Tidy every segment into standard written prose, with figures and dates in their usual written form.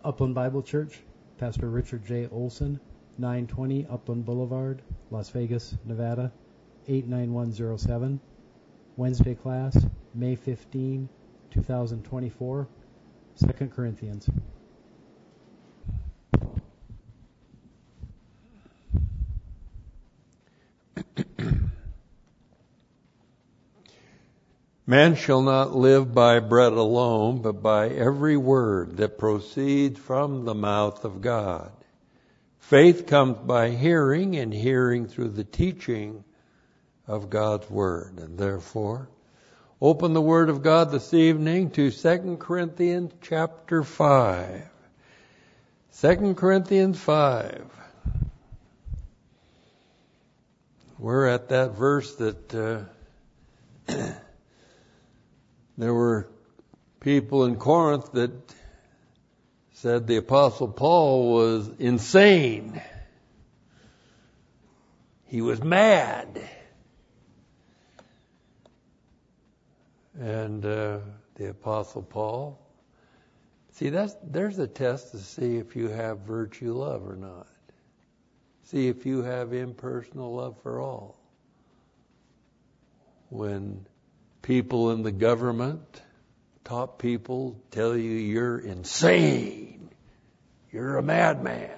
Upland Bible Church, Pastor Richard J. Olson, 920 Upland Boulevard, Las Vegas, Nevada, 89107. Wednesday class, May 15, 2024, 2 Corinthians. Man shall not live by bread alone, but by every word that proceeds from the mouth of God. Faith comes by hearing, and hearing through the teaching of God's Word. And therefore, open the Word of God this evening to 2 Corinthians chapter 5. 2 Corinthians 5. We're at that verse that there were people in Corinth that said the Apostle Paul was insane. He was mad. And the Apostle Paul, see, there's a test to see if you have virtue love or not. See if you have impersonal love for all. When people in the government, top people, tell you you're insane, you're a madman.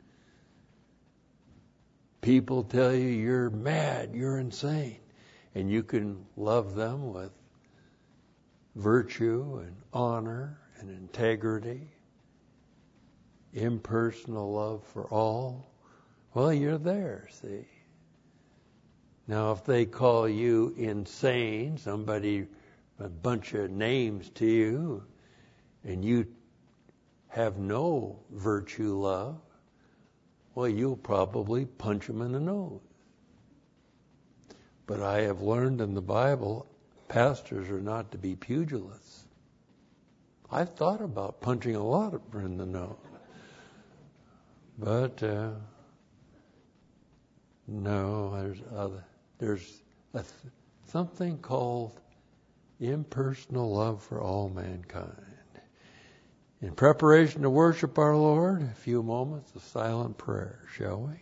People tell you you're mad, you're insane. And you can love them with virtue and honor and integrity, impersonal love for all. Well, you're there, see. Now, if they call you insane, a bunch of names to you, and you have no virtue love, well, you'll probably punch them in the nose. But I have learned in the Bible, pastors are not to be pugilists. I've thought about punching a lot of them in the nose. But, no, there's something called impersonal love for all mankind. In preparation to worship our Lord, a few moments of silent prayer, shall we?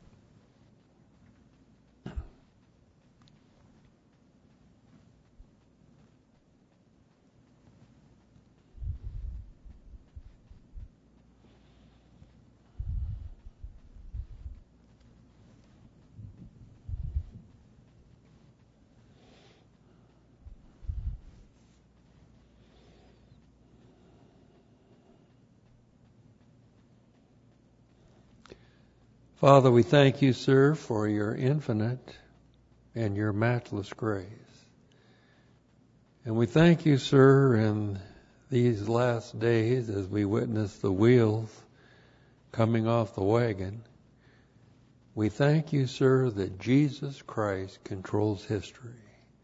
Father, we thank you, sir, for your infinite and your matchless grace. And we thank you, sir, in these last days as we witness the wheels coming off the wagon. We thank you, sir, that Jesus Christ controls history.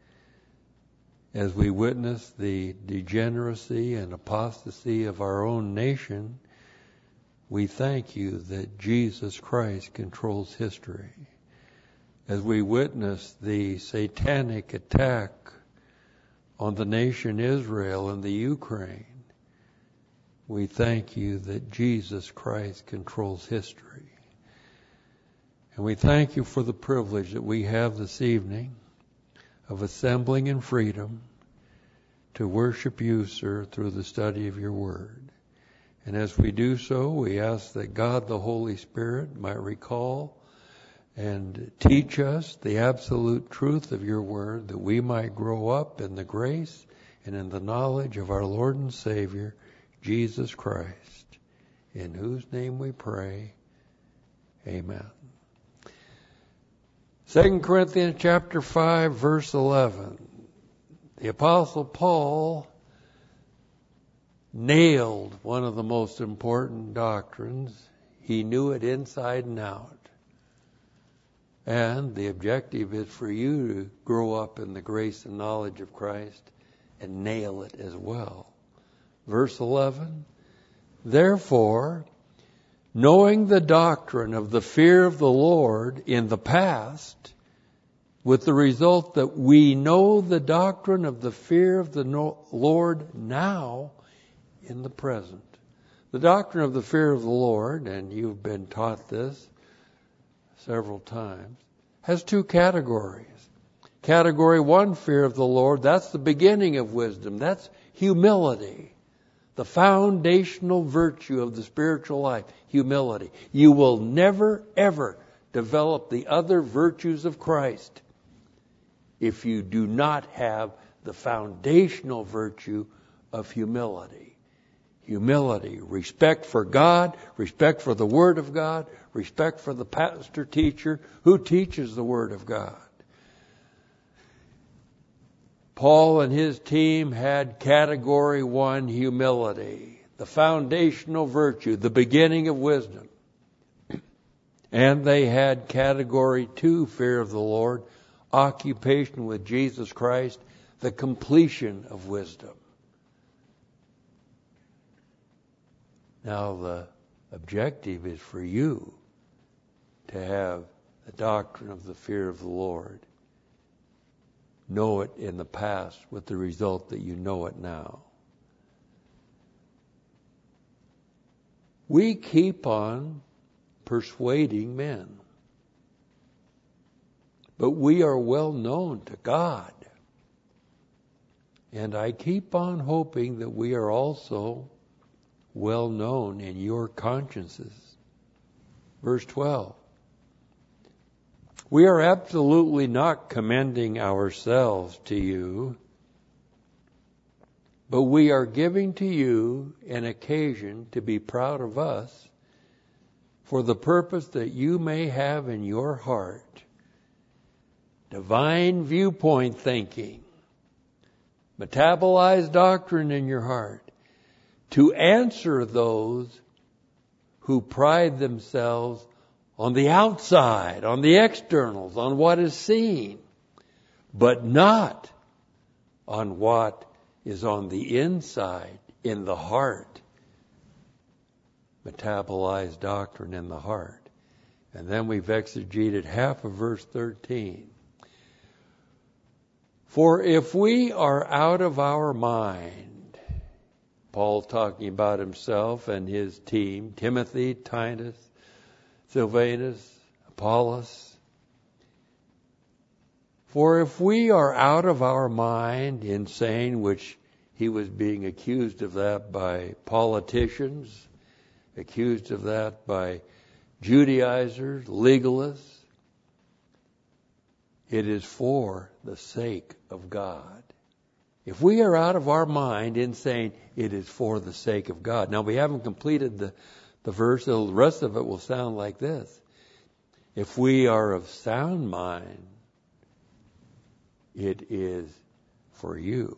As we witness the degeneracy and apostasy of our own nation, we thank you that Jesus Christ controls history. As we witness the satanic attack on the nation Israel and the Ukraine, we thank you that Jesus Christ controls history. And we thank you for the privilege that we have this evening of assembling in freedom to worship you, sir, through the study of your word. And as we do so, we ask that God, the Holy Spirit, might recall and teach us the absolute truth of your word, that we might grow up in the grace and in the knowledge of our Lord and Savior, Jesus Christ, in whose name we pray. Amen. 2 Corinthians chapter 5, verse 11. The Apostle Paul nailed one of the most important doctrines. He knew it inside and out. And the objective is for you to grow up in the grace and knowledge of Christ and nail it as well. Verse 11, therefore, knowing the doctrine of the fear of the Lord in the past, with the result that we know the doctrine of the fear of the Lord now in the present. The doctrine of the fear of the Lord, and you've been taught this several times, has two categories. Category 1, fear of the Lord, that's the beginning of wisdom. That's humility. The foundational virtue of the spiritual life, humility. You will never, ever develop the other virtues of Christ if you do not have the foundational virtue of humility. Humility, respect for God, respect for the Word of God, respect for the pastor teacher who teaches the Word of God. Paul and his team had category 1, humility, the foundational virtue, the beginning of wisdom. And they had category 2, fear of the Lord, occupation with Jesus Christ, the completion of wisdom. Now the objective is for you to have the doctrine of the fear of the Lord. Know it in the past with the result that you know it now. We keep on persuading men. But we are well known to God. And I keep on hoping that we are also well known in your consciences. Verse 12. We are absolutely not commending ourselves to you, but we are giving to you an occasion to be proud of us for the purpose that you may have in your heart divine viewpoint thinking, metabolized doctrine in your heart, to answer those who pride themselves on the outside, on the externals, on what is seen, but not on what is on the inside, in the heart. Metabolized doctrine in the heart. And then we've exegeted half of verse 13. For if we are out of our mind, Paul talking about himself and his team, Timothy, Titus, Silvanus, Apollos. For if we are out of our mind, insane, which he was being accused of that by politicians, accused of that by Judaizers, legalists, it is for the sake of God. If we are out of our mind, insane, it is for the sake of God. Now we haven't completed the verse, so the rest of it will sound like this. If we are of sound mind, it is for you.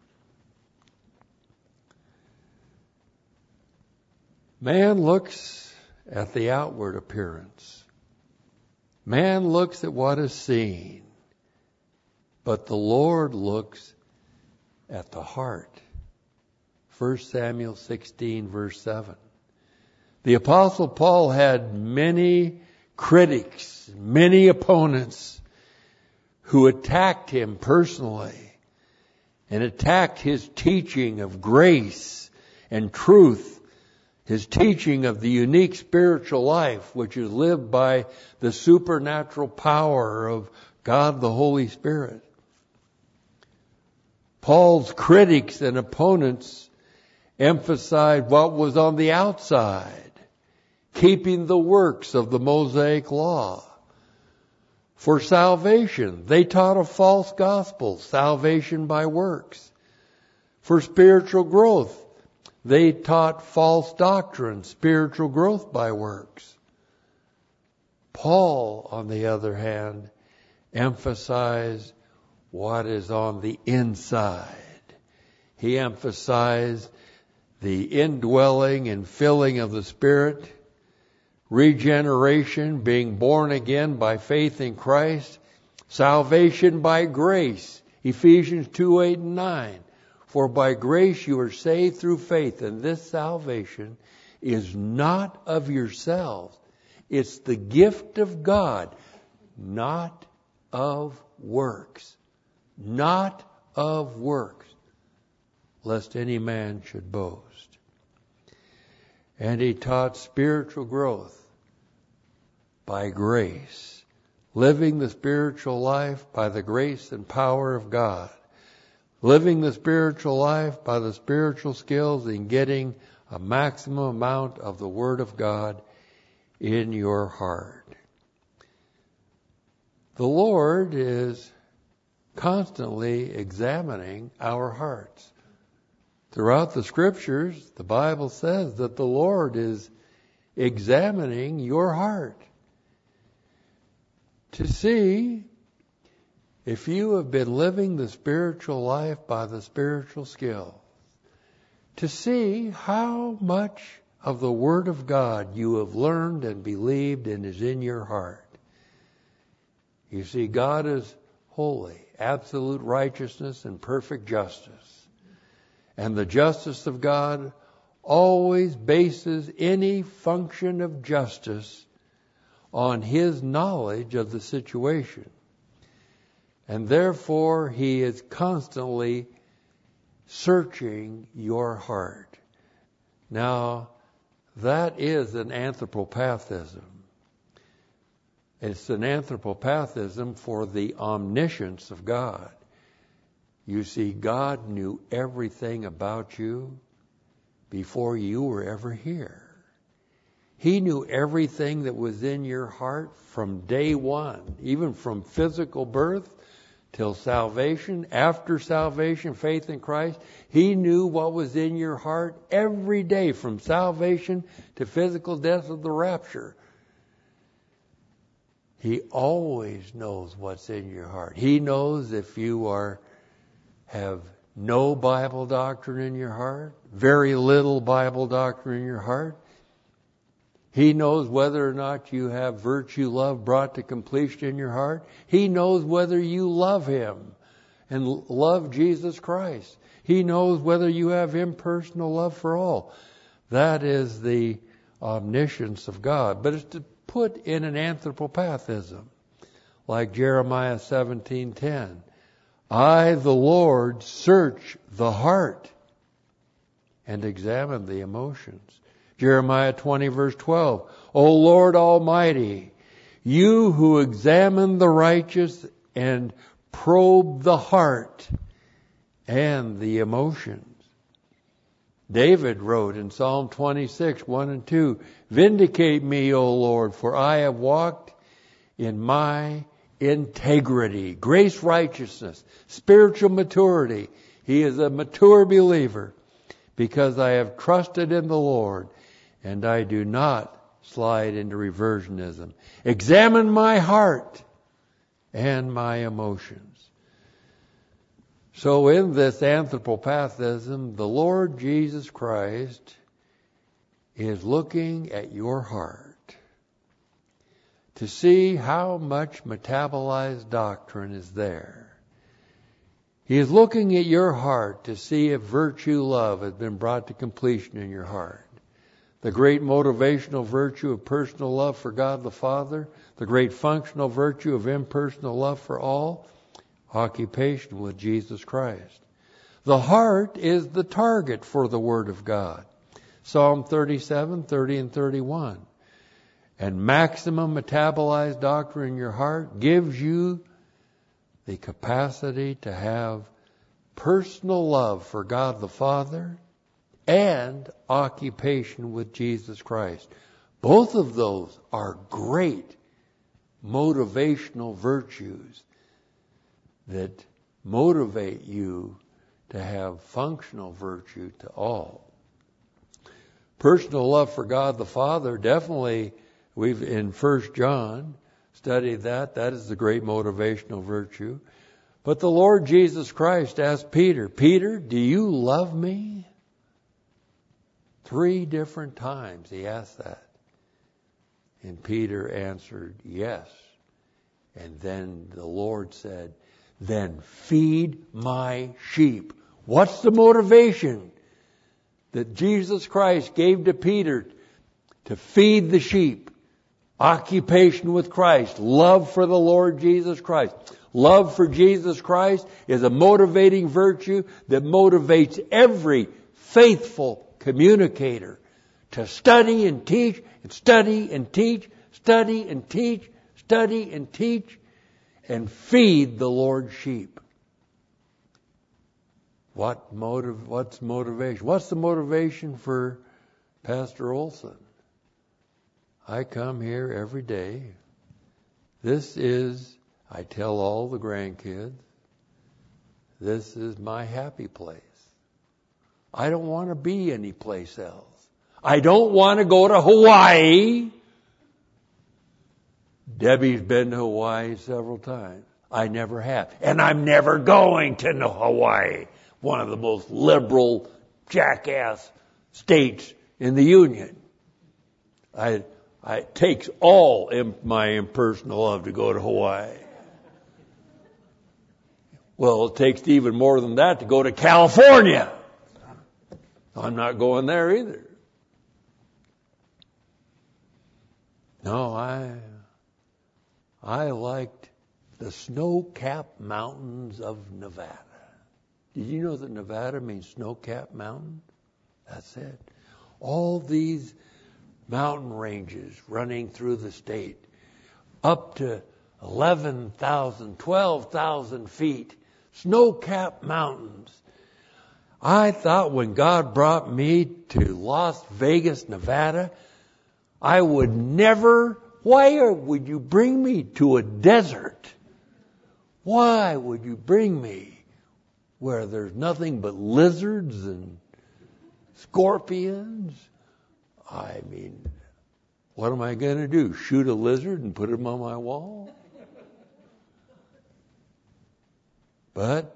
Man looks at the outward appearance. Man looks at what is seen. But the Lord looks at the heart. 1 Samuel 16, verse 7. The Apostle Paul had many critics, many opponents who attacked him personally and attacked his teaching of grace and truth, his teaching of the unique spiritual life which is lived by the supernatural power of God the Holy Spirit. Paul's critics and opponents emphasized what was on the outside, keeping the works of the Mosaic law. For salvation, they taught a false gospel, salvation by works. For spiritual growth, they taught false doctrine, spiritual growth by works. Paul, on the other hand, emphasized what is on the inside. He emphasized the indwelling and filling of the Spirit, regeneration, being born again by faith in Christ, salvation by grace, Ephesians 2, 8, and 9. For by grace you are saved through faith, and this salvation is not of yourselves. It's the gift of God, not of works. Not of works, lest any man should boast. And he taught spiritual growth by grace, living the spiritual life by the grace and power of God, living the spiritual life by the spiritual skills and getting a maximum amount of the Word of God in your heart. The Lord is constantly examining our hearts. Throughout the Scriptures, the Bible says that the Lord is examining your heart to see if you have been living the spiritual life by the spiritual skills, to see how much of the Word of God you have learned and believed and is in your heart. You see, God is holy, absolute righteousness and perfect justice. And the justice of God always bases any function of justice on His knowledge of the situation. And therefore, He is constantly searching your heart. Now, that is an anthropopathism. It's an anthropopathism for the omniscience of God. You see, God knew everything about you before you were ever here. He knew everything that was in your heart from day one, even from physical birth till salvation, after salvation, faith in Christ. He knew what was in your heart every day, from salvation to physical death of the rapture. He always knows what's in your heart. He knows if you have no Bible doctrine in your heart, very little Bible doctrine in your heart. He knows whether or not you have virtue love brought to completion in your heart. He knows whether you love Him and love Jesus Christ. He knows whether you have impersonal love for all. That is the omniscience of God. But it's to put in an anthropopathism, like Jeremiah 17:10. I, the Lord, search the heart and examine the emotions. Jeremiah 20 verse 12. O Lord Almighty, you who examine the righteous and probe the heart and the emotions. David wrote in Psalm 26, 1 and 2, Vindicate me, O Lord, for I have walked in my integrity, grace, righteousness, spiritual maturity. He is a mature believer because I have trusted in the Lord and I do not slide into reversionism. Examine my heart and my emotions. So in this anthropopathism, the Lord Jesus Christ is looking at your heart to see how much metabolized doctrine is there. He is looking at your heart to see if virtue love has been brought to completion in your heart. The great motivational virtue of personal love for God the Father, the great functional virtue of impersonal love for all, occupation with Jesus Christ. The heart is the target for the Word of God. Psalm 37, 30 and 31. And maximum metabolized doctrine in your heart gives you the capacity to have personal love for God the Father and occupation with Jesus Christ. Both of those are great motivational virtues that motivate you to have functional virtue to all. Personal love for God the Father, definitely, we've in 1 John studied that. That is the great motivational virtue. But the Lord Jesus Christ asked Peter, Peter, do you love me? 3 different times he asked that. And Peter answered, yes. And then the Lord said, then feed my sheep. What's the motivation that Jesus Christ gave to Peter to feed the sheep? Occupation with Christ, love for the Lord Jesus Christ. Love for Jesus Christ is a motivating virtue that motivates every faithful communicator to study and teach and study and teach, study and teach, study and teach, and feed the Lord's sheep. What's motivation? What's the motivation for Pastor Olson? I come here every day. I tell all the grandkids, this is my happy place. I don't want to be anyplace else. I don't want to go to Hawaii. Debbie's been to Hawaii several times. I never have. And I'm never going to Hawaii, one of the most liberal jackass states in the Union. It takes all my impersonal love to go to Hawaii. Well, it takes even more than that to go to California. I'm not going there either. No, I liked the snow-capped mountains of Nevada. Did you know that Nevada means snow-capped mountain? That's it. All these mountain ranges running through the state, up to 11,000, 12,000 feet, snow-capped mountains. I thought when God brought me to Las Vegas, Nevada, I would never. Why would you bring me to a desert? Why would you bring me where there's nothing but lizards and scorpions? I mean, what am I going to do? Shoot a lizard and put him on my wall? But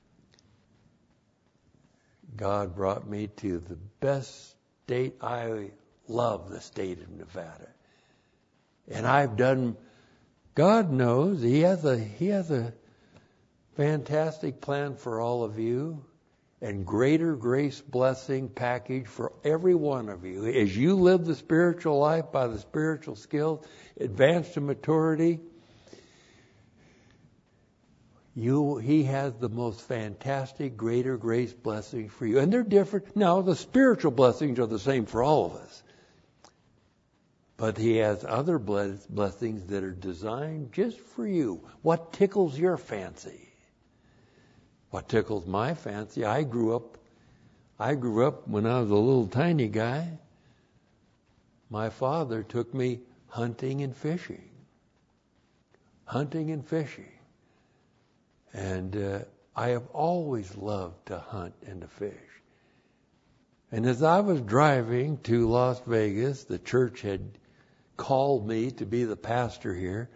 God brought me to the best state. I love the state of Nevada. And I've done, God knows, He has a fantastic plan for all of you, and greater grace blessing package for every one of you. As you live the spiritual life by the spiritual skills, advance to maturity, He has the most fantastic, greater grace blessings for you. And they're different. Now, the spiritual blessings are the same for all of us. But He has other blessings that are designed just for you. What tickles your fancy? What tickles my fancy? I grew up when I was a little tiny guy. My father took me hunting and fishing. Hunting and fishing. And I have always loved to hunt and to fish. And as I was driving to Las Vegas, the church had called me to be the pastor here.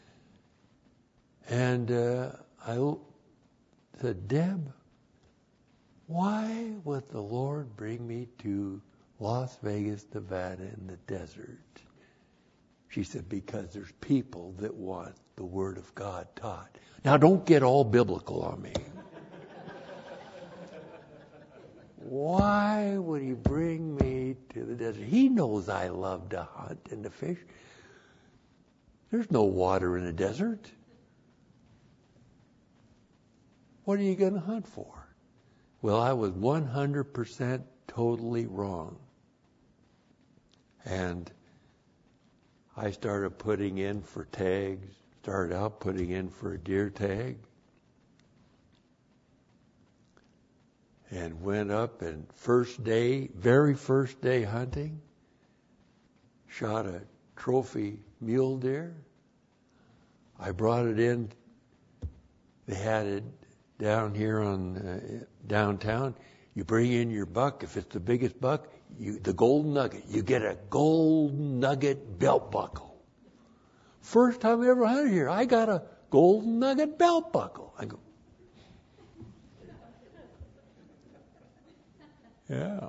And I said, Deb, why would the Lord bring me to Las Vegas, Nevada in the desert? She said, because there's people that want the Word of God taught. Now, don't get all biblical on me. Why would He bring me to the desert? He knows I love to hunt and to fish. There's no water in the desert. What are you going to hunt for? Well, I was 100% totally wrong. And I started putting in for tags, started out putting in for a deer tag. And went up and very first day hunting, shot a trophy mule deer. I brought it in. They had it down here on downtown. You bring in your buck. If it's the biggest buck, the golden nugget. You get a golden nugget belt buckle. First time I ever hunted here, I got a golden nugget belt buckle. I go, yeah.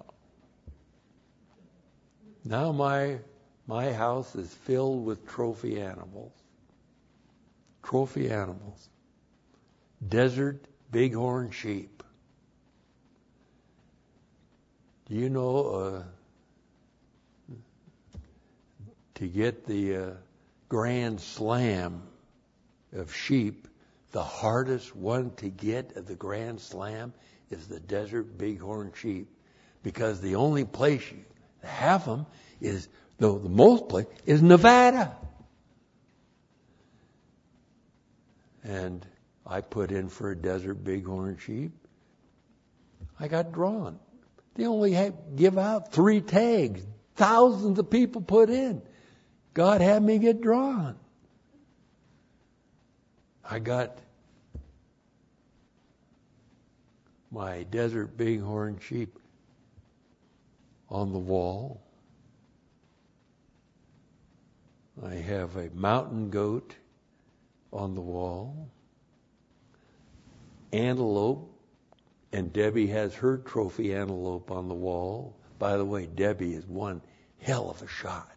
Now my house is filled with trophy animals. Trophy animals. Desert bighorn sheep. Do you know to get the Grand Slam of sheep, the hardest one to get at the Grand Slam is the desert bighorn sheep. Because the only place Half of them is, though the most place, is Nevada. And I put in for a desert bighorn sheep. I got drawn. They only give out 3 tags. Thousands of people put in. God had me get drawn. I got my desert bighorn sheep on the wall. I have a mountain goat on the wall. Antelope, and Debbie has her trophy antelope on the wall. By the way, Debbie is one hell of a shot.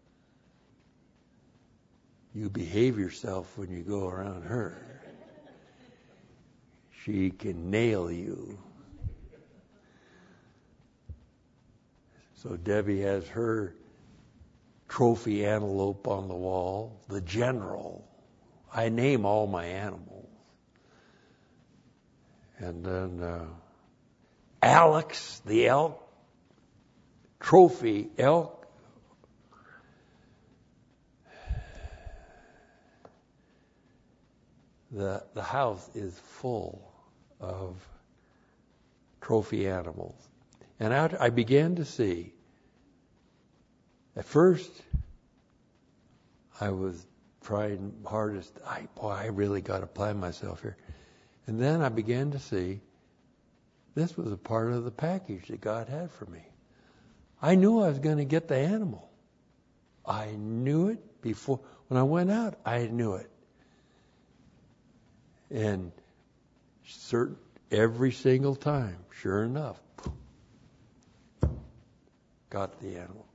You behave yourself when you go around her. She can nail you. So Debbie has her trophy antelope on the wall, the general. I name all my animals. And then Alex, the elk, trophy elk. The house is full of trophy animals. And I began to see, at first, I was trying hardest, I really got to plan myself here. And then I began to see, this was a part of the package that God had for me. I knew I was going to get the animal. I knew it before, when I went out, I knew it. And every single time, sure enough, got the animal.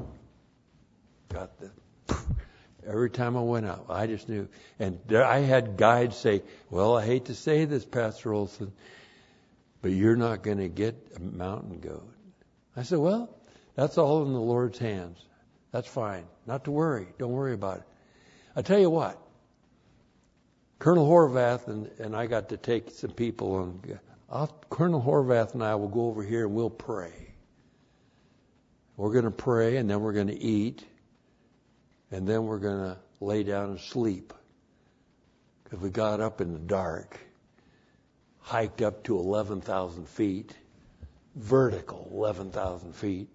Every time I went out, I just knew. And I had guides say, well, I hate to say this, Pastor Olson, but you're not going to get a mountain goat. I said, well, that's all in the Lord's hands. That's fine. Not to worry. Don't worry about it. I tell you what, Colonel Horvath and I got to take some people on. Colonel Horvath and I will go over here and we'll pray. We're going to pray and then we're going to eat. And then we're going to lay down and sleep. Because we got up in the dark, hiked up to 11,000 feet, vertical 11,000 feet.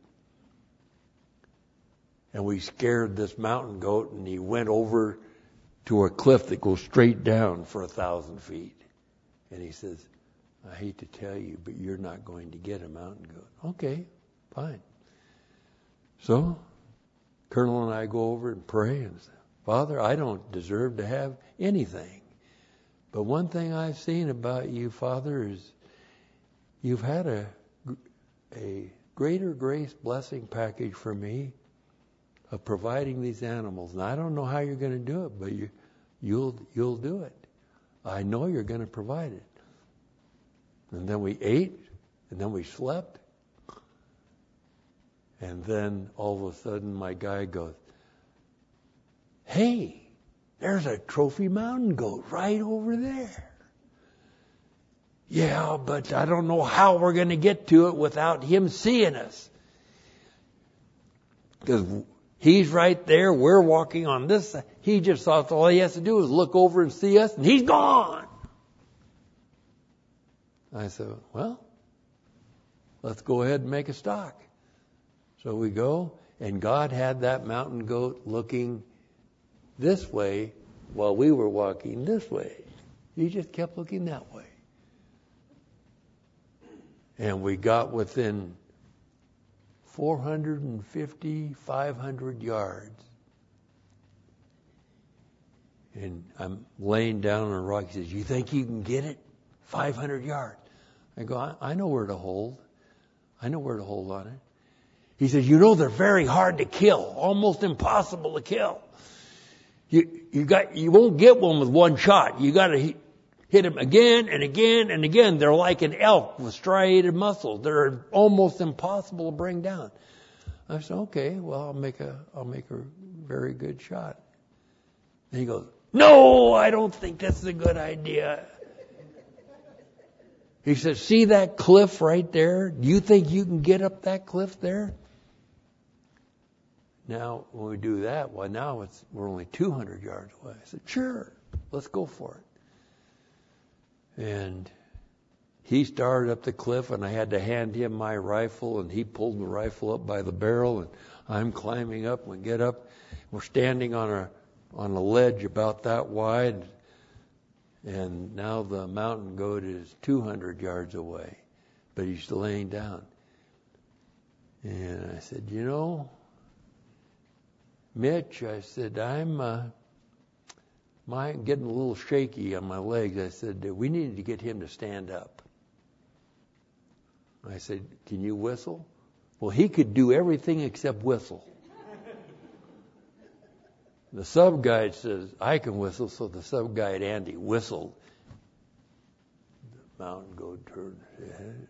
And we scared this mountain goat and he went over to a cliff that goes straight down for 1,000 feet. And he says, I hate to tell you, but you're not going to get a mountain goat. Okay, fine. So Colonel and I go over and pray and say, Father, I don't deserve to have anything. But one thing I've seen about you, Father, is you've had a greater grace blessing package for me of providing these animals. And I don't know how you're going to do it, but you'll do it. I know you're going to provide it. And then we ate, and then we slept. And then all of a sudden my guy goes, hey, there's a trophy mountain goat right over there. Yeah, but I don't know how we're going to get to it without him seeing us. Because he's right there, we're walking on this side. He just thought all he has to do is look over and see us, and he's gone. I said, well, let's go ahead and make a stock. So we go, and God had that mountain goat looking this way while we were walking this way. He just kept looking that way. And we got within 450, 500 yards. And I'm laying down on a rock. He says, you think you can get it? 500 yards. I go, I know where to hold. I know where to hold on it. He says, you know they're very hard to kill, almost impossible to kill. You won't get one with one shot. You got to hit them again and again and again. They're like an elk with striated muscles. They're almost impossible to bring down. I said, okay, well I'll make a very good shot. And he goes, no, I don't think that's a good idea. He says, see that cliff right there? Do you think you can get up that cliff there? Now, when we do that, well, now we're only 200 yards away. I said, sure, let's go for it. And he started up the cliff, and I had to hand him my rifle, and he pulled the rifle up by the barrel, and I'm climbing up. We get up. We're standing on a ledge about that wide, and now the mountain goat is 200 yards away, but he's laying down. And I said, you know, Mitch, I said, I'm getting a little shaky on my legs. I said, we needed to get him to stand up. I said, can you whistle? Well, he could do everything except whistle. The sub-guide says, I can whistle, so the sub-guide, Andy, whistled. The mountain goat turned his head.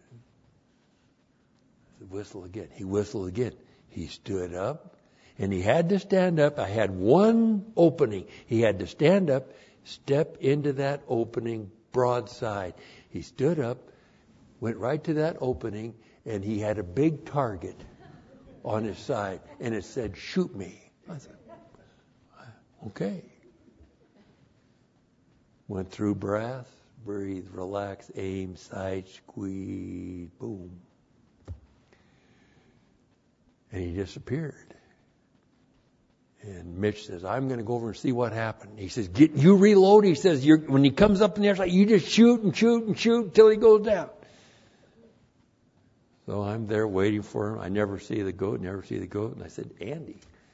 I said, whistle again. He whistled again. He stood up, and he had to stand up. I had one opening. He had to stand up, step into that opening broadside. He stood up, went right to that opening, and he had a big target on his side, and it said, shoot me. I said, okay. Went through breath, breathe, relax, aim, sight, squeeze, boom. And he disappeared. And Mitch says, I'm going to go over and see what happened. He says, you reload. He says, when he comes up in the air, you just shoot and shoot and shoot until he goes down. So I'm there waiting for him. I never see the goat. And I said, Andy.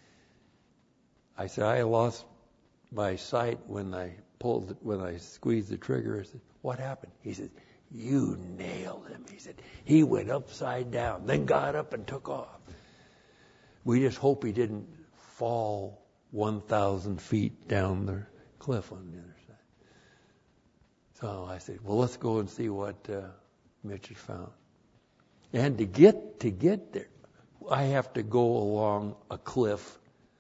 I said, I lost my sight when I squeezed the trigger. I said, what happened? He said, you nailed him. He said, he went upside down, then got up and took off. We just hope he didn't fall 1,000 feet down the cliff on the other side. So I said, well, let's go and see what Mitch has found. And to get there, I have to go along a cliff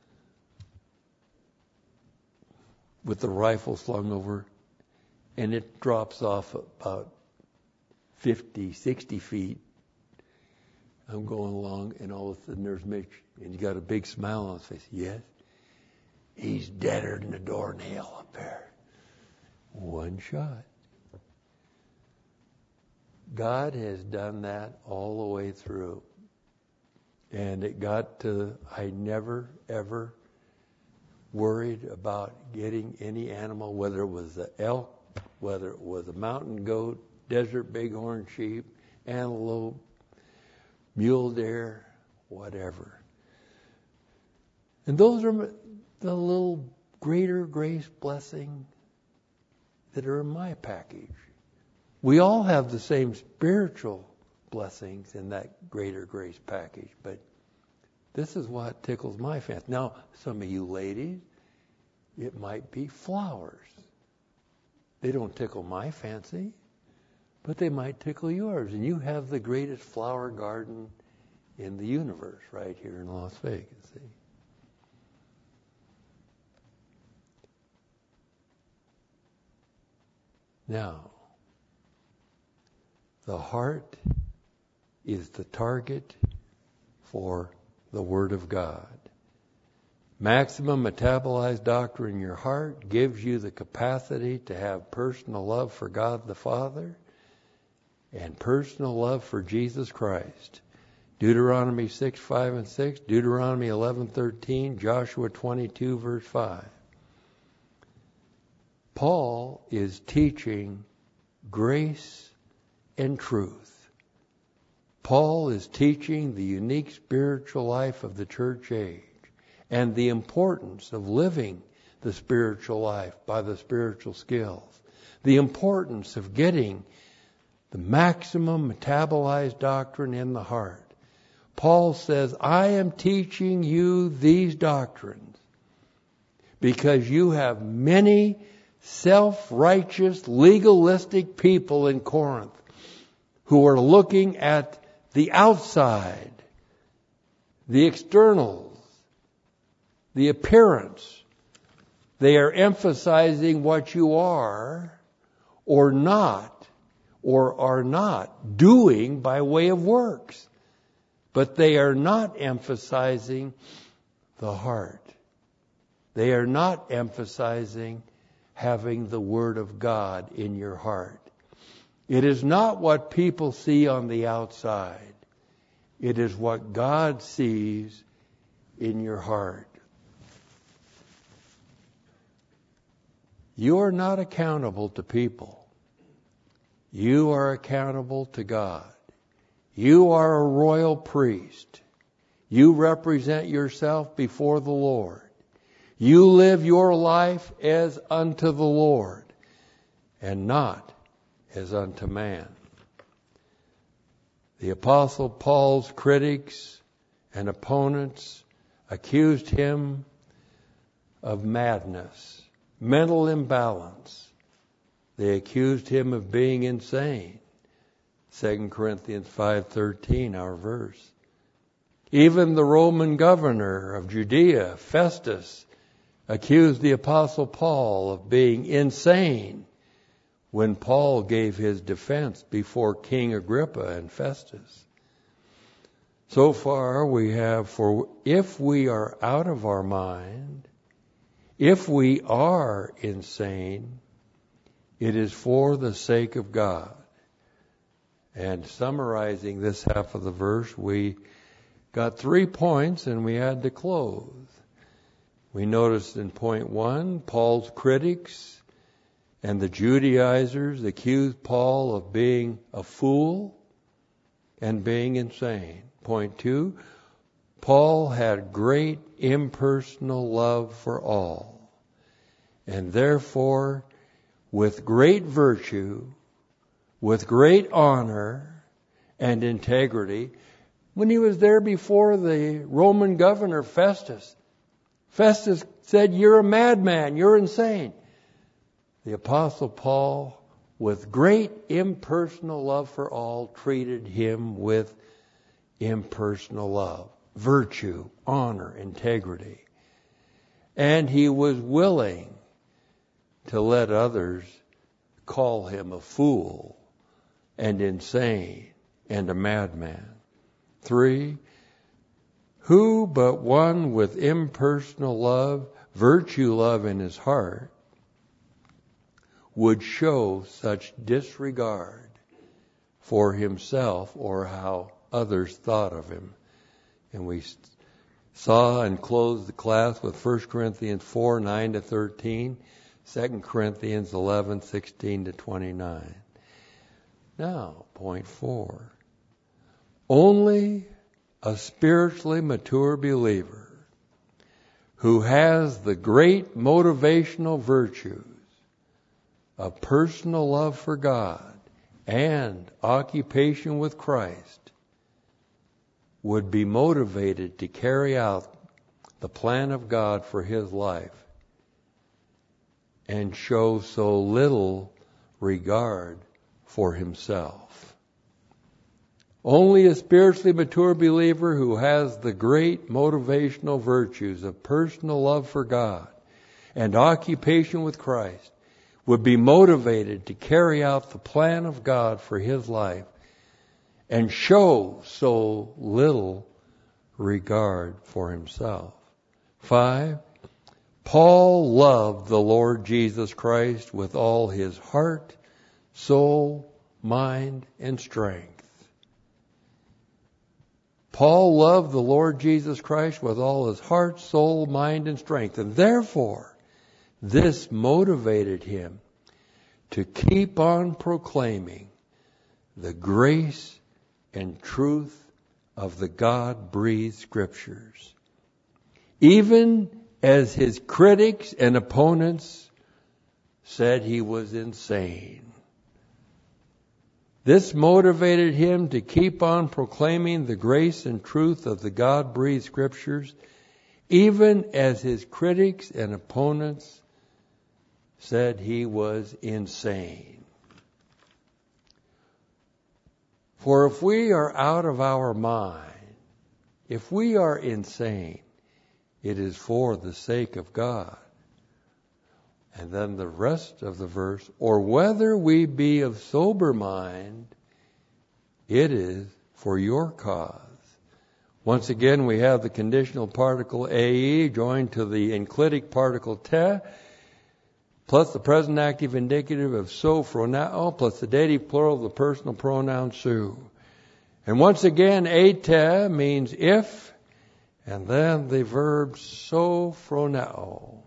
with the rifle slung over, and it drops off about 50, 60 feet. I'm going along, and all of a sudden there's Mitch, and he's got a big smile on his face. Yes, he's deader than a doornail up there. One shot. God has done that all the way through. And it got to, I never, ever worried about getting any animal, whether it was the elk, whether it was a mountain goat, desert bighorn sheep, antelope, mule deer, whatever. And those are the little greater grace blessing that are in my package. We all have the same spiritual blessings in that greater grace package, but this is what tickles my fancy. Now, some of you ladies, it might be flowers. They don't tickle my fancy, but they might tickle yours. And you have the greatest flower garden in the universe right here in Las Vegas. See? Now, the heart is the target for the Word of God. Maximum metabolized doctrine in your heart gives you the capacity to have personal love for God the Father and personal love for Jesus Christ. Deuteronomy 6:5 and 6, Deuteronomy 11:13, Joshua 22 verse 5. Paul is teaching grace and truth. Paul is teaching the unique spiritual life of the church age and the importance of living the spiritual life by the spiritual skills. The importance of getting the maximum metabolized doctrine in the heart. Paul says, I am teaching you these doctrines because you have many self-righteous, legalistic people in Corinth who are looking at the outside, the externals, the appearance. They are emphasizing what you are or are not doing by way of works. But they are not emphasizing the heart. They are not emphasizing having the Word of God in your heart. It is not what people see on the outside. It is what God sees in your heart. You are not accountable to people. You are accountable to God. You are a royal priest. You represent yourself before the Lord. You live your life as unto the Lord and not as unto man. The Apostle Paul's critics and opponents accused him of madness, mental imbalance. They accused him of being insane. 2 Corinthians 5:13, our verse. Even the Roman governor of Judea, Festus, accused the Apostle Paul of being insane when Paul gave his defense before King Agrippa and Festus. So far we have, for if we are out of our mind, if we are insane, it is for the sake of God. And summarizing this half of the verse, we got 3 points and we had to close. We noticed in point 1, Paul's critics and the Judaizers accused Paul of being a fool and being insane. Point 2, Paul had great impersonal love for all, and therefore, with great virtue, with great honor and integrity, when he was there before the Roman governor Festus, Festus said, "You're a madman, you're insane." The Apostle Paul, with great impersonal love for all, treated him with impersonal love, virtue, honor, integrity. And he was willing to let others call him a fool and insane and a madman. 3, who but one with impersonal love, virtue love in his heart, would show such disregard for himself or how others thought of him? And we saw and closed the class with 1 Corinthians 4, 9-13, 2 Corinthians 11, 16-29. Now, point 4. Only a spiritually mature believer who has the great motivational virtues of personal love for God and occupation with Christ would be motivated to carry out the plan of God for his life and show so little regard for himself. Only a spiritually mature believer who has the great motivational virtues of personal love for God and occupation with Christ would be motivated to carry out the plan of God for his life and show so little regard for himself. 5, Paul loved the Lord Jesus Christ with all his heart, soul, mind, and strength. Paul loved the Lord Jesus Christ with all his heart, soul, mind, and strength. And therefore, this motivated him to keep on proclaiming the grace and truth of the God-breathed Scriptures, even as his critics and opponents said he was insane. This motivated him to keep on proclaiming the grace and truth of the God-breathed Scriptures, even as his critics and opponents said he was insane. For if we are out of our mind, if we are insane, it is for the sake of God. And then the rest of the verse, or whether we be of sober mind, it is for your cause. Once again, we have the conditional particle ae joined to the enclitic particle te, plus the present active indicative of sophronao, plus the dative plural of the personal pronoun su. And once again, ete means if, and then the verb sophronao.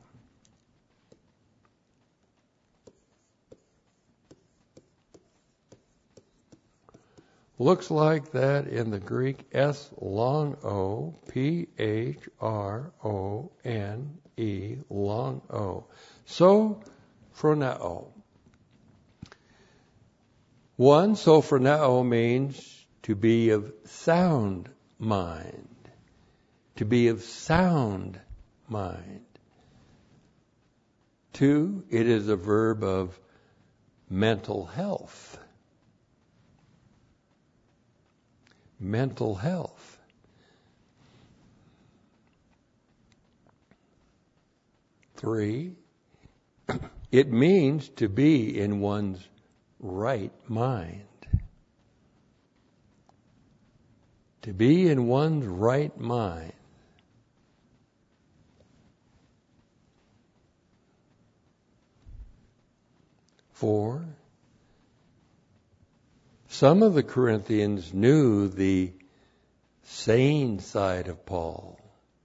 Looks like that in the Greek, S long O, P-H-R-O-N-E, long O. Sophronao. One, sophronao means to be of sound mind. To be of sound mind. Two, it is a verb of mental health. Mental health. Three, it means to be in one's right mind. To be in one's right mind. Four, some of the Corinthians knew the sane side of Paul,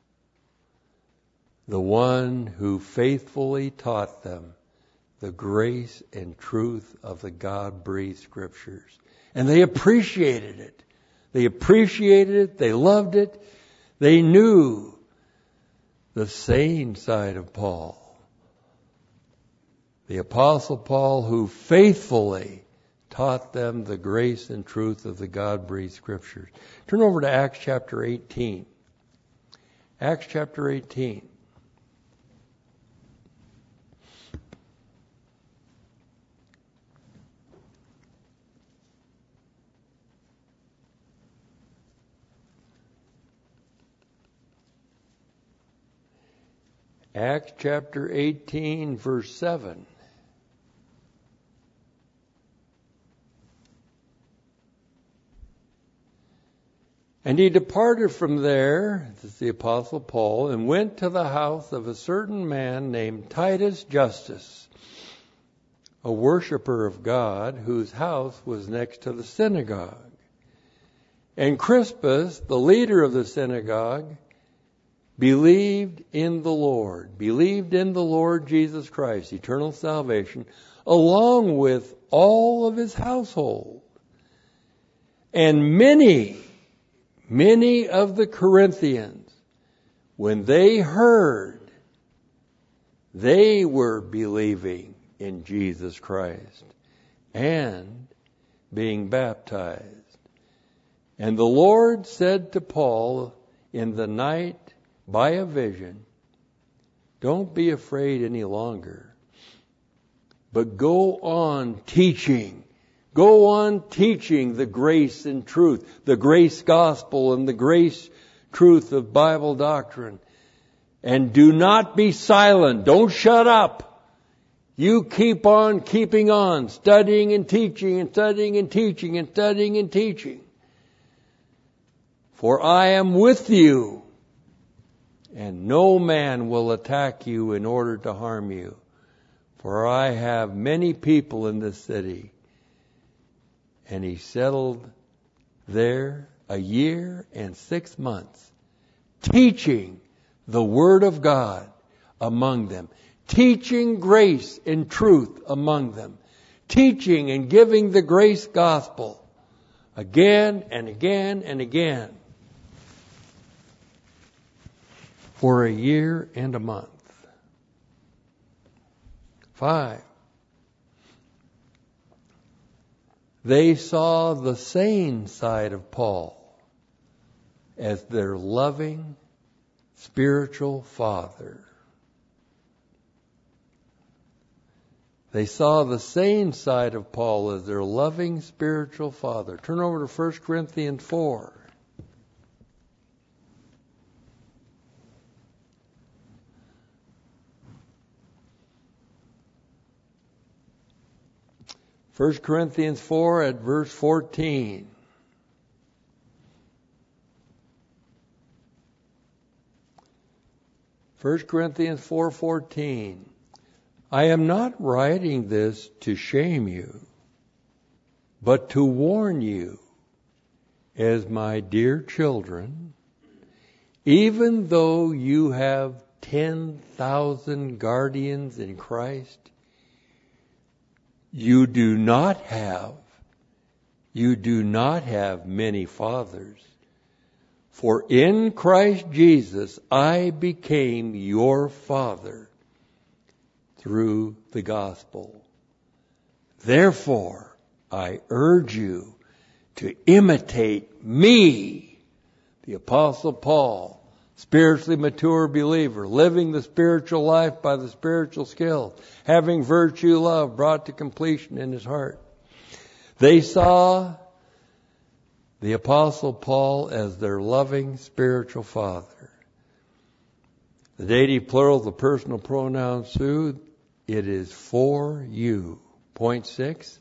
the one who faithfully taught them the grace and truth of the God-breathed Scriptures. And they appreciated it. They appreciated it. They loved it. They knew the sane side of Paul. The Apostle Paul, who faithfully taught them the grace and truth of the God-breathed Scriptures. Turn over to Acts chapter 18. Acts chapter 18. Acts chapter 18, verse 7. And he departed from there, this is the Apostle Paul, and went to the house of a certain man named Titus Justus, a worshiper of God, whose house was next to the synagogue. And Crispus, the leader of the synagogue, believed in the Lord Jesus Christ, eternal salvation, along with all of his household. And many of the Corinthians, when they heard, they were believing in Jesus Christ and being baptized. And the Lord said to Paul in the night by a vision, don't be afraid any longer, but go on teaching. Go on teaching the grace and truth, the grace gospel and the grace truth of Bible doctrine. And do not be silent. Don't shut up. You keep on keeping on, studying and teaching and studying and teaching and studying and teaching. For I am with you, and no man will attack you in order to harm you. For I have many people in this city. And he settled there 1 year and 6 months, teaching the Word of God among them, teaching grace and truth among them, teaching and giving the grace gospel again and again and again for 1 year and a month. 5. They saw the sane side of Paul as their loving spiritual father. They saw the sane side of Paul as their loving spiritual father. Turn over to 1 Corinthians 4. 1 Corinthians 4 at verse 14. 1 Corinthians 4:14. I am not writing this to shame you, but to warn you, as my dear children, even though you have 10,000 guardians in Christ, you do not have many fathers. For in Christ Jesus I became your father through the gospel. Therefore, I urge you to imitate me, the Apostle Paul, spiritually mature believer, living the spiritual life by the spiritual skill, having virtue, love brought to completion in his heart. They saw the Apostle Paul as their loving spiritual father. The dative plural, the personal pronoun su, it is for you. Point 6.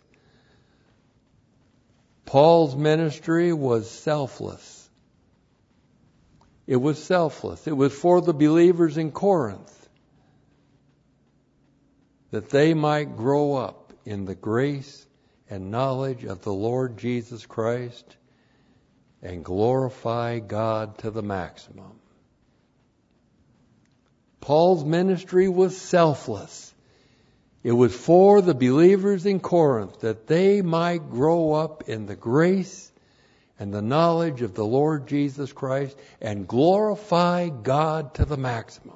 Paul's ministry was selfless. It was selfless. It was for the believers in Corinth, that they might grow up in the grace and knowledge of the Lord Jesus Christ and glorify God to the maximum. Paul's ministry was selfless. It was for the believers in Corinth, that they might grow up in the grace and the knowledge of the Lord Jesus Christ and glorify God to the maximum.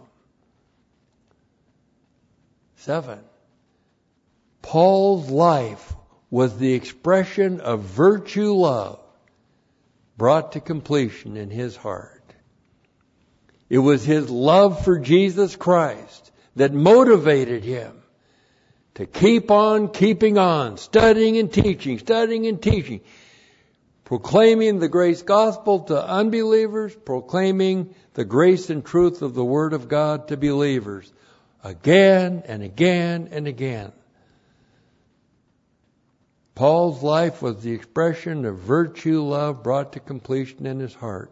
7. Paul's life was the expression of virtue love brought to completion in his heart. It was his love for Jesus Christ that motivated him to keep on keeping on, studying and teaching, proclaiming the grace gospel to unbelievers, proclaiming the grace and truth of the Word of God to believers, again and again and again. Paul's life was the expression of virtue love brought to completion in his heart.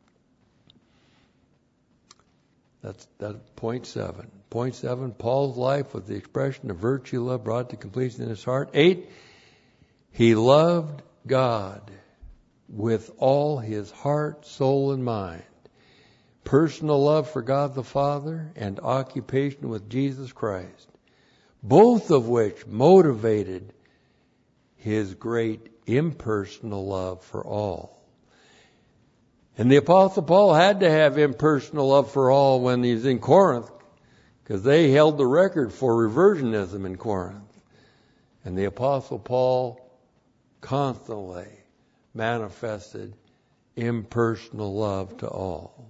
That's point 7. Point 7, Paul's life was the expression of virtue love brought to completion in his heart. 8, he loved God with all his heart, soul, and mind. Personal love for God the Father and occupation with Jesus Christ, both of which motivated his great impersonal love for all. And the Apostle Paul had to have impersonal love for all when he was in Corinth, because they held the record for reversionism in Corinth. And the Apostle Paul constantly manifested impersonal love to all.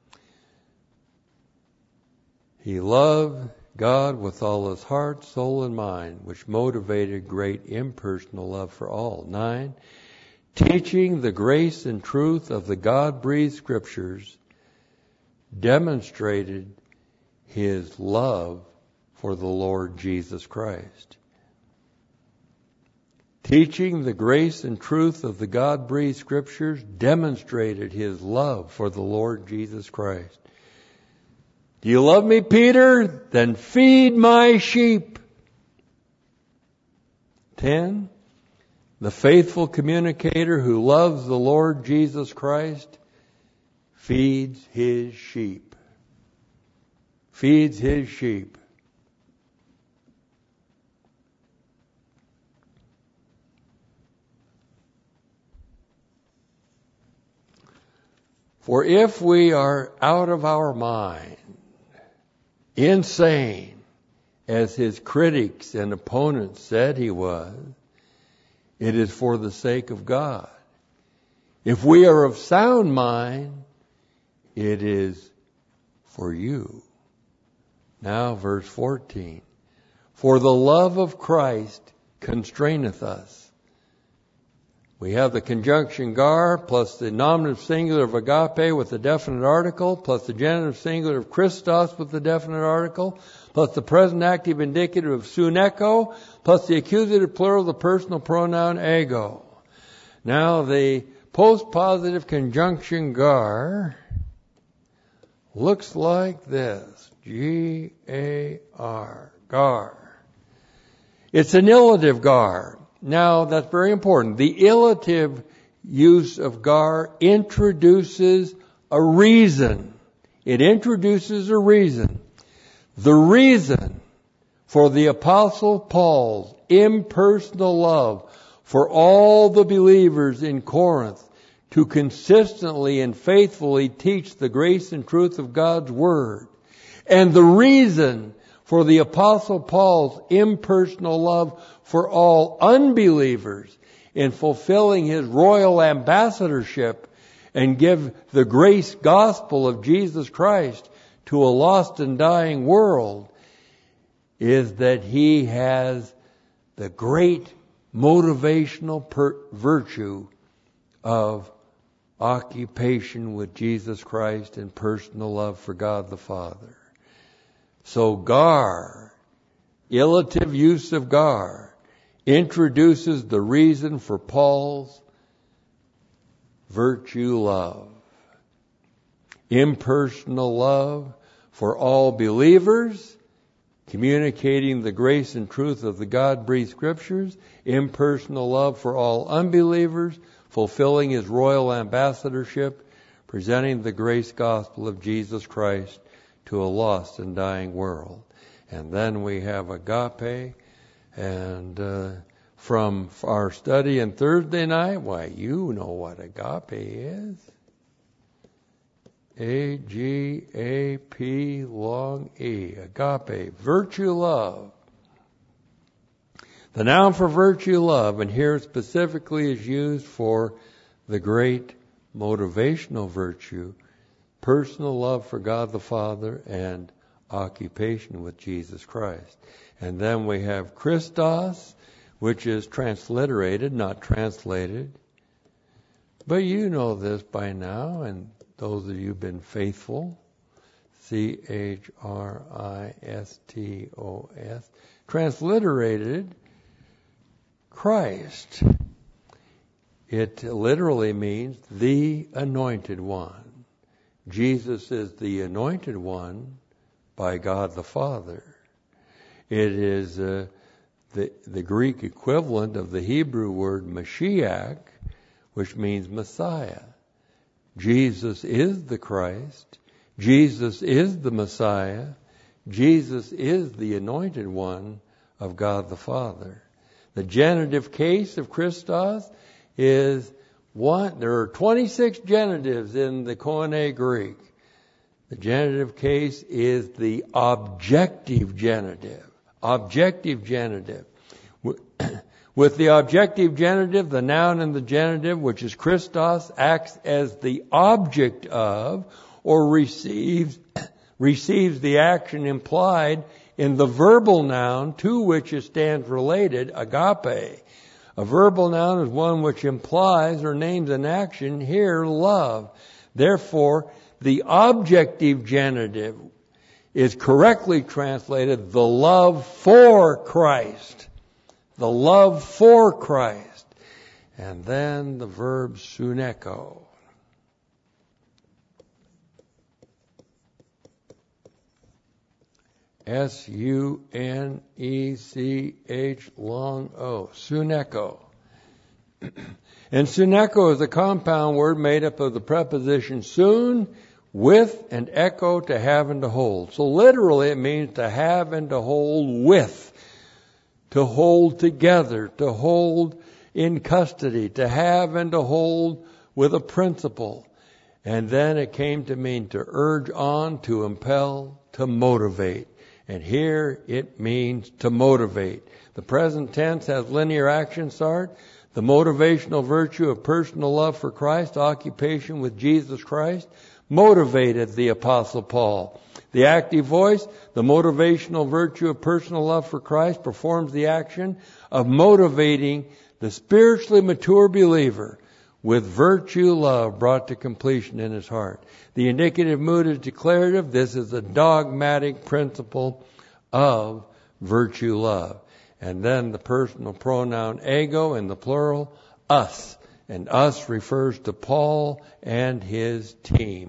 He loved God with all his heart, soul, and mind, which motivated great impersonal love for all. 9, teaching the grace and truth of the God-breathed Scriptures demonstrated his love for the Lord Jesus Christ. Teaching the grace and truth of the God-breathed Scriptures demonstrated his love for the Lord Jesus Christ. Do you love me, Peter? Then feed my sheep. 10, the faithful communicator who loves the Lord Jesus Christ feeds his sheep. Feeds his sheep. For if we are out of our mind, insane, as his critics and opponents said he was, it is for the sake of God. If we are of sound mind, it is for you. Now, verse 14. For the love of Christ constraineth us. We have the conjunction gar plus the nominative singular of agape with the definite article plus the genitive singular of Christos with the definite article plus the present active indicative of suneko plus the accusative plural of the personal pronoun ego. Now the postpositive conjunction gar looks like this. G-A-R. Gar. It's an illative gar. Now, that's very important. The illative use of gar introduces a reason. It introduces a reason. The reason for the Apostle Paul's impersonal love for all the believers in Corinth to consistently and faithfully teach the grace and truth of God's Word. And the reason for the Apostle Paul's impersonal love for all unbelievers in fulfilling his royal ambassadorship and give the grace gospel of Jesus Christ to a lost and dying world is that he has the great motivational virtue of occupation with Jesus Christ and personal love for God the Father. So gar, illative use of gar, introduces the reason for Paul's virtue love. Impersonal love for all believers, communicating the grace and truth of the God-breathed Scriptures. Impersonal love for all unbelievers, fulfilling his royal ambassadorship, presenting the grace gospel of Jesus Christ to a lost and dying world. And then we have agape. And from our study on Thursday night, why, you know what agape is. A-G-A-P long E. Agape. Virtue love. The noun for virtue love, and here specifically is used for the great motivational virtue, personal love for God the Father and occupation with Jesus Christ. And then we have Christos, which is transliterated, not translated. But you know this by now, and those of you who've been faithful. C-H-R-I-S-T-O-S. Transliterated, Christ. It literally means the anointed one. Jesus is the anointed one by God the Father. It is the Greek equivalent of the Hebrew word Mashiach, which means Messiah. Jesus is the Christ. Jesus is the Messiah. Jesus is the anointed one of God the Father. The genitive case of Christos is one. There are 26 genitives in the Koine Greek. The genitive case is the objective genitive. Objective genitive. With the objective genitive, the noun in the genitive, which is Christos, acts as the object of or receives the action implied in the verbal noun to which it stands related, agape. A verbal noun is one which implies or names an action, here love. Therefore, the objective genitive is correctly translated the love for Christ. The love for Christ. And then the verb suneko. S-U-N-E-C-H long O. Suneko. And suneko is a compound word made up of the preposition soon, with, and echo, to have and to hold. So literally it means to have and to hold with. To hold together, to hold in custody, to have and to hold with a principle. And then it came to mean to urge on, to impel, to motivate. And here it means to motivate. The present tense has linear action start. The motivational virtue of personal love for Christ, occupation with Jesus Christ, motivated the Apostle Paul. The active voice, the motivational virtue of personal love for Christ, performs the action of motivating the spiritually mature believer with virtue love brought to completion in his heart. The indicative mood is declarative. This is a dogmatic principle of virtue love. And then the personal pronoun ego in the plural, us. And us refers to Paul and his team.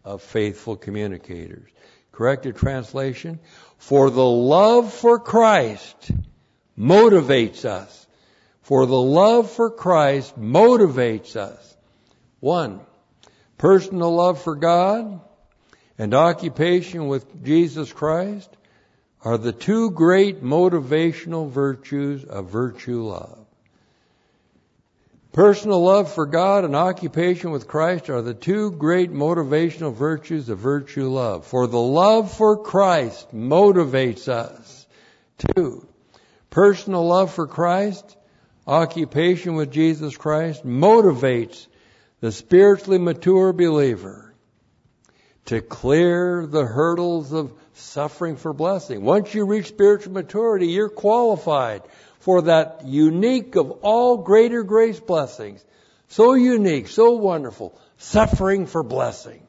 of faithful communicators. Corrected translation, for the love for Christ motivates us. For the love for Christ motivates us. 1, personal love for God and occupation with Jesus Christ are the two great motivational virtues of virtue love. Personal love for God and occupation with Christ are the two great motivational virtues of virtue love. For the love for Christ motivates us. 2, personal love for Christ, occupation with Jesus Christ motivates the spiritually mature believer to clear the hurdles of suffering for blessing. Once you reach spiritual maturity, you're qualified for that unique of all greater grace blessings. So unique, so wonderful. Suffering for blessing.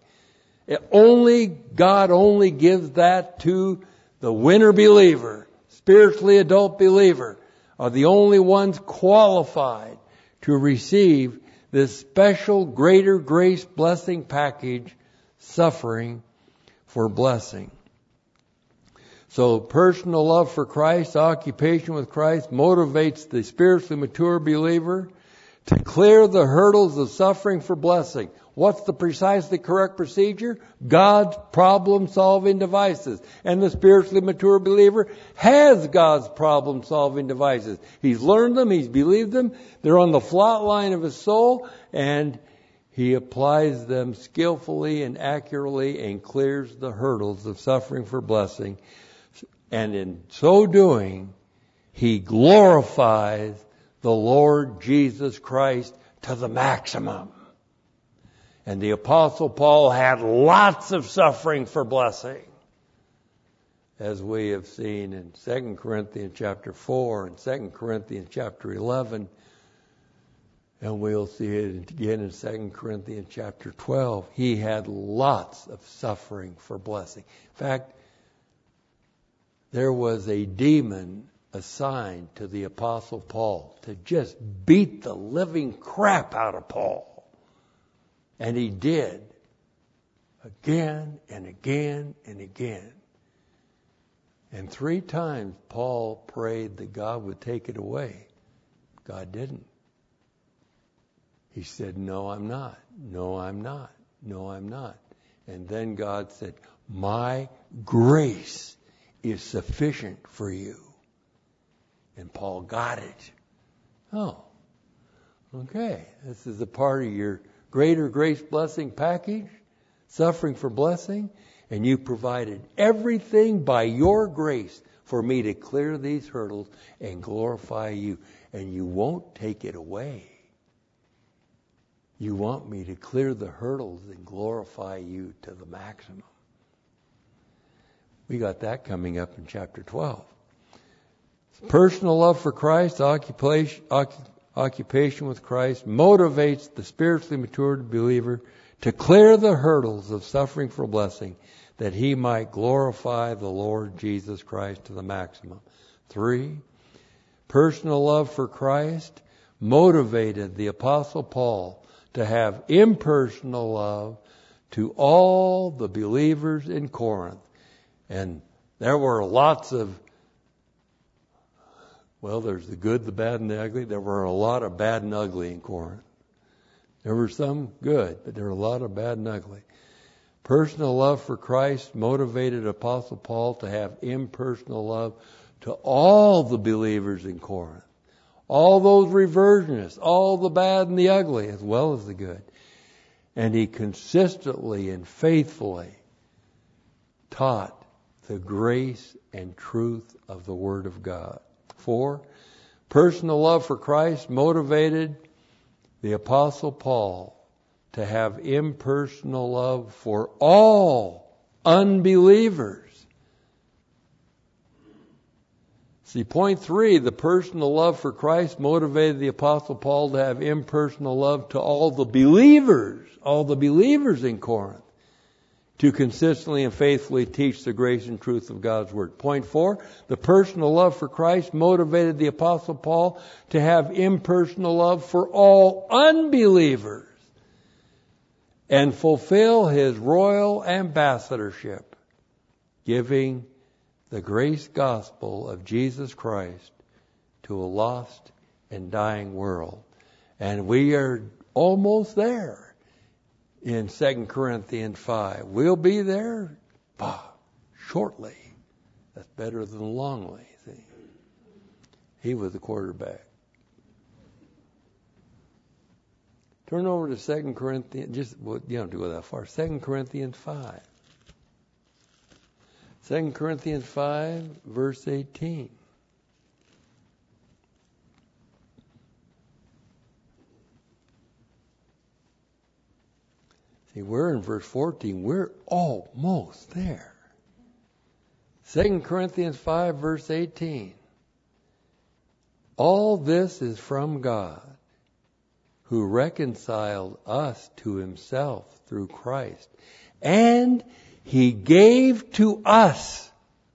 God only gives that to the winner believer, spiritually adult believer, are the only ones qualified to receive this special greater grace blessing package, suffering for blessing. So personal love for Christ, occupation with Christ motivates the spiritually mature believer to clear the hurdles of suffering for blessing. What's the precisely correct procedure? God's problem-solving devices. And the spiritually mature believer has God's problem-solving devices. He's learned them, he's believed them, they're on the flat line of his soul, and he applies them skillfully and accurately and clears the hurdles of suffering for blessing. And in so doing, he glorifies the Lord Jesus Christ to the maximum. And the Apostle Paul had lots of suffering for blessing, as we have seen in 2 Corinthians chapter 4 and 2 Corinthians chapter 11. And we'll see it again in 2 Corinthians chapter 12. He had lots of suffering for blessing. In fact, there was a demon assigned to the Apostle Paul to just beat the living crap out of Paul. And he did. Again and again and again. And 3 times Paul prayed that God would take it away. God didn't. He said, no, I'm not. No, I'm not. No, I'm not. And then God said, my grace is sufficient for you. And Paul got it. Oh, okay. This is a part of your greater grace blessing package, suffering for blessing, and you provided everything by your grace for me to clear these hurdles and glorify you. And you won't take it away. You want me to clear the hurdles and glorify you to the maximum. We got that coming up in chapter 12. Personal love for Christ, occupation with Christ motivates the spiritually matured believer to clear the hurdles of suffering for blessing, that he might glorify the Lord Jesus Christ to the maximum. 3, personal love for Christ motivated the Apostle Paul to have impersonal love to all the believers in Corinth. And there were lots of, there's the good, the bad, and the ugly. There were a lot of bad and ugly in Corinth. There were some good, but there were a lot of bad and ugly. Personal love for Christ motivated Apostle Paul to have impersonal love to all the believers in Corinth. All those reversionists, all the bad and the ugly, as well as the good. And he consistently and faithfully taught the grace and truth of the Word of God. 4, personal love for Christ motivated the Apostle Paul to have impersonal love for all unbelievers. See, point 3, the personal love for Christ motivated the Apostle Paul to have impersonal love to all the believers in Corinth, to consistently and faithfully teach the grace and truth of God's Word. Point 4, the personal love for Christ motivated the Apostle Paul to have impersonal love for all unbelievers. and fulfill his royal ambassadorship, giving the grace gospel of Jesus Christ to a lost and dying world. And we are almost there in 2 Corinthians 5. We'll be there shortly. That's better than Longley. See? He was the quarterback. Turn over to 2 Corinthians, you don't have to go that far. 2 Corinthians 5. 2 Corinthians 5, verse 18. See, we're in verse 14. We're almost there. 2 Corinthians 5, verse 18. All this is from God, who reconciled us to himself through Christ. And he gave to us,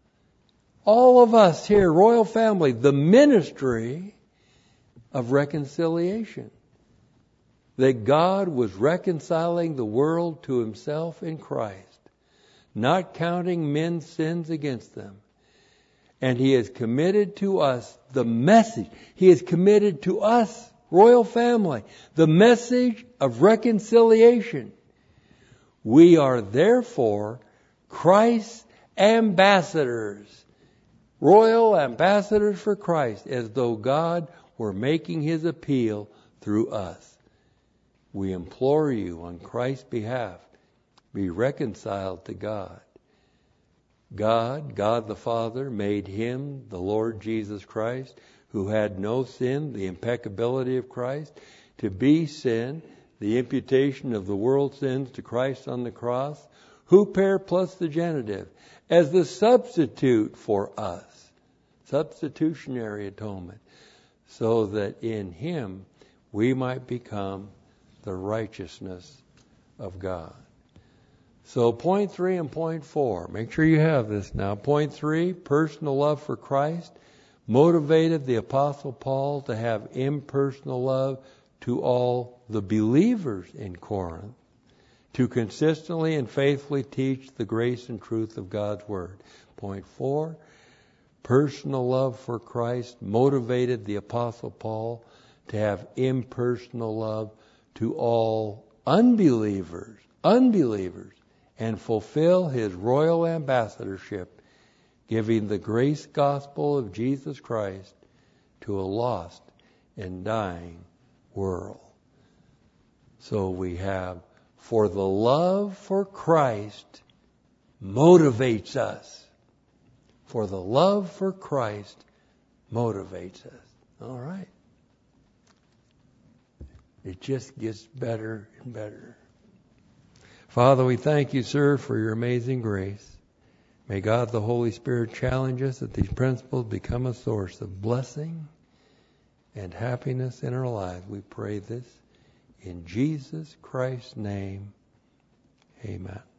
all of us here, Royal Family, the ministry of reconciliation. That God was reconciling the world to himself in Christ, not counting men's sins against them. And he has committed to us the message. He has committed to us, Royal Family, the message of reconciliation. We are therefore Christ's ambassadors, royal ambassadors for Christ, as though God were making his appeal through us. We implore you on Christ's behalf, be reconciled to God. God the Father, made him, the Lord Jesus Christ, who had no sin, the impeccability of Christ, to be sin, the imputation of the world's sins to Christ on the cross, huper plus the genitive, as the substitute for us, substitutionary atonement, so that in him we might become the righteousness of God. So point 3 and point 4, make sure you have this now. Point 3, personal love for Christ, motivated the Apostle Paul to have impersonal love to all the believers in Corinth, to consistently and faithfully teach the grace and truth of God's Word. Point 4, personal love for Christ motivated the Apostle Paul to have impersonal love to all unbelievers, and fulfill his royal ambassadorship, giving the grace gospel of Jesus Christ to a lost and dying world. So we have, for the love for Christ motivates us. For the love for Christ motivates us. All right. It just gets better and better. Father, we thank you, sir, for your amazing grace. May God the Holy Spirit challenge us that these principles become a source of blessing and happiness in our lives. We pray this in Jesus Christ's name. Amen.